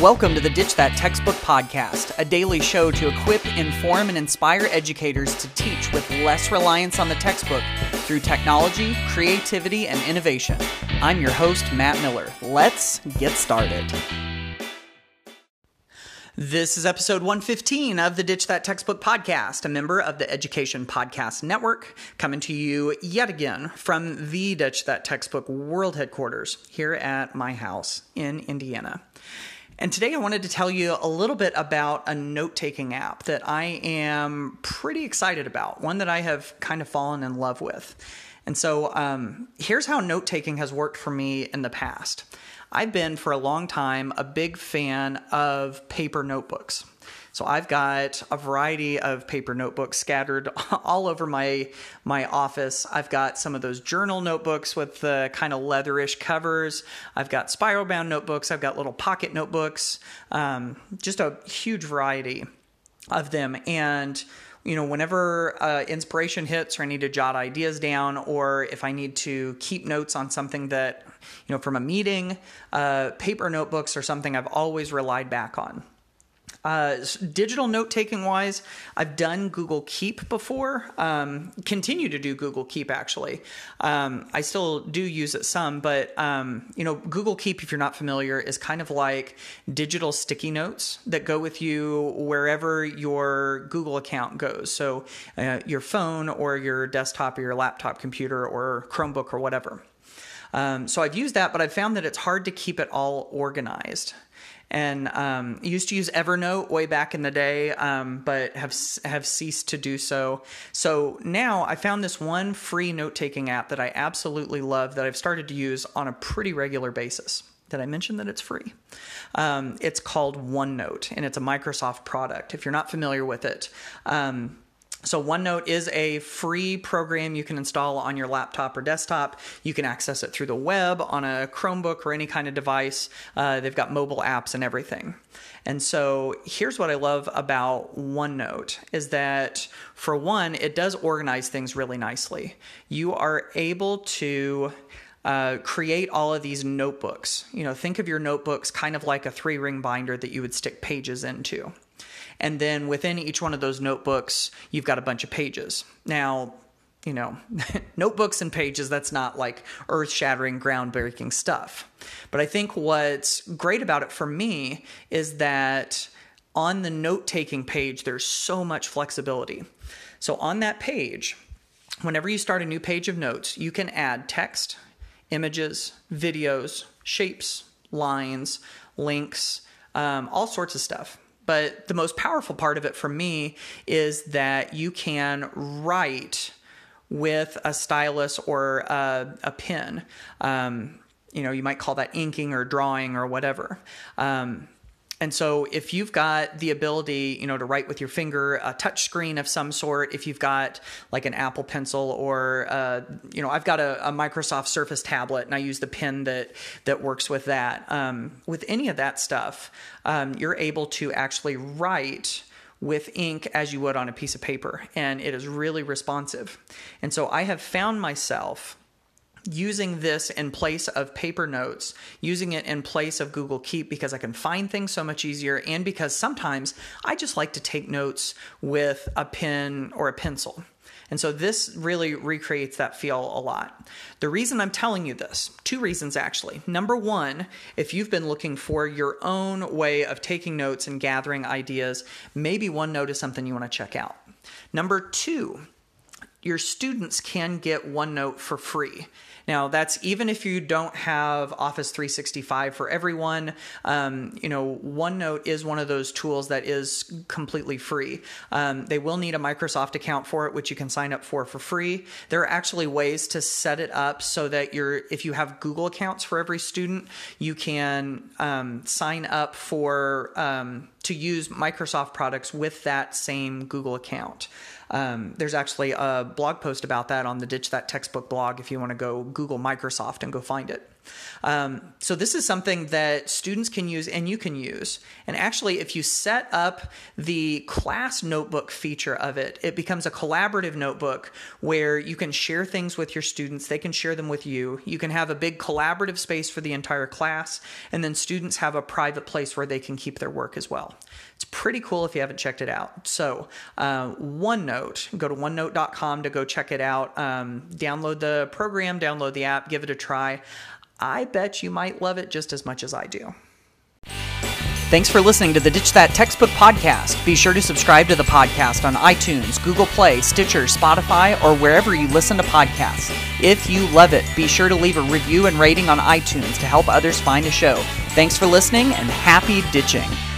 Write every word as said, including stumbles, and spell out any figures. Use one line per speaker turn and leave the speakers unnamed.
Welcome to the Ditch That Textbook Podcast, a daily show to equip, inform, and inspire educators to teach with less reliance on the textbook through technology, creativity, and innovation. I'm your host, Matt Miller. Let's get started. This is episode one fifteen of the Ditch That Textbook Podcast, a member of the Education Podcast Network, coming to you yet again from the Ditch That Textbook World Headquarters here at my house in Indiana. And today I wanted to tell you a little bit about a note-taking app that I am pretty excited about, one that I have kind of fallen in love with. And so um, here's how note-taking has worked for me in the past. I've been, for a long time, a big fan of paper notebooks. So I've got a variety of paper notebooks scattered all over my my office. I've got some of those journal notebooks with the kind of leatherish covers. I've got spiral bound notebooks. I've got little pocket notebooks. Um, just a huge variety of them. And you know, whenever uh, inspiration hits, or I need to jot ideas down, or if I need to keep notes on something that, you know, from a meeting, uh, paper notebooks are something I've always relied back on. Uh, digital note-taking wise, I've done Google Keep before, um, continue to do Google Keep actually. Um, I still do use it some, but, um, you know, Google Keep, if you're not familiar, is kind of like digital sticky notes that go with you wherever your Google account goes. So uh, your phone or your desktop or your laptop computer or Chromebook or whatever. Um, so I've used that, but I've found that it's hard to keep it all organized. And um, used to use Evernote way back in the day, um, but have have ceased to do so. So now I found this one free note-taking app that I absolutely love that I've started to use on a pretty regular basis. Did I mention that it's free? Um, it's called OneNote, and it's a Microsoft product, if you're not familiar with it. Um, So OneNote is a free program you can install on your laptop or desktop. You can access it through the web on a Chromebook or any kind of device. Uh, they've got mobile apps and everything. And so here's what I love about OneNote is that, for one, it does organize things really nicely. You are able to Uh, create all of these notebooks. You know, think of your notebooks kind of like a three-ring binder that you would stick pages into. And then within each one of those notebooks, you've got a bunch of pages. Now, you know, notebooks and pages, that's not like earth-shattering, groundbreaking stuff. But I think what's great about it for me is that on the note-taking page, there's so much flexibility. So on that page, whenever you start a new page of notes, you can add text, images, videos, shapes, lines, links, um, all sorts of stuff. But the most powerful part of it for me is that you can write with a stylus or a, a pen. Um, you know, you might call that inking or drawing or whatever. Um, And so if you've got the ability, you know, to write with your finger, a touch screen of some sort, if you've got like an Apple Pencil or, uh, you know, I've got a, a Microsoft Surface tablet and I use the pen that, that works with that. Um, with any of that stuff, um, you're able to actually write with ink as you would on a piece of paper, and it is really responsive. And so I have found myself using this in place of paper notes, using it in place of Google Keep because I can find things so much easier, and because sometimes I just like to take notes with a pen or a pencil. And so this really recreates that feel a lot. The reason I'm telling you this, two reasons actually. Number one, if you've been looking for your own way of taking notes and gathering ideas, maybe OneNote is something you want to check out. Number two, your students can get OneNote for free. Now, that's even if you don't have Office three sixty-five for everyone. Um, you know, OneNote is one of those tools that is completely free. Um, they will need a Microsoft account for it, which you can sign up for for free. There are actually ways to set it up so that you're, if you have Google accounts for every student, you can um, sign up for um, to use Microsoft products with that same Google account. Um, there's actually a blog post about that on the Ditch That Textbook blog if you want to go Google Microsoft and go find it. Um, so this is something that students can use and you can use. And actually, if you set up the class notebook feature of it, it becomes a collaborative notebook where you can share things with your students. They can share them with you. You can have a big collaborative space for the entire class, and then students have a private place where they can keep their work as well. It's pretty cool if you haven't checked it out. So uh, OneNote, go to OneNote dot com to go check it out. Um, download the program, download the app, give it a try. I bet you might love it just as much as I do. Thanks for listening to the Ditch That Textbook podcast. Be sure to subscribe to the podcast on iTunes, Google Play, Stitcher, Spotify, or wherever you listen to podcasts. If you love it, be sure to leave a review and rating on iTunes to help others find the show. Thanks for listening, and happy ditching.